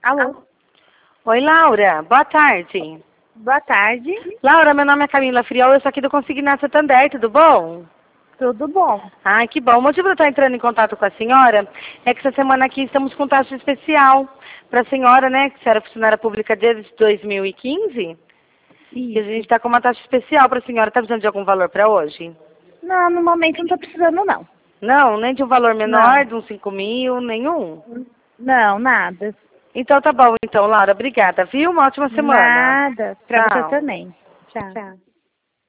Alô? Oi, Laura. Boa tarde. Boa tarde. Laura, meu nome é Camila Friol, eu sou aqui do Consignato Santander, tudo bom? Tudo bom? Ai, que bom. O motivo de eu estar entrando em contato com a senhora é que essa semana aqui estamos com taxa especial para a senhora, né, que a senhora é funcionária pública desde 2015. E a gente está com uma taxa especial para a senhora. Está precisando de algum valor para hoje? Não, no momento não tô precisando, não. Não, nem de um valor menor, Não. de uns 5 mil, nenhum? Não, nada. Então tá bom, então, Laura. Obrigada, viu? Uma ótima semana. Nada. Pra você Tchau. também. Tchau.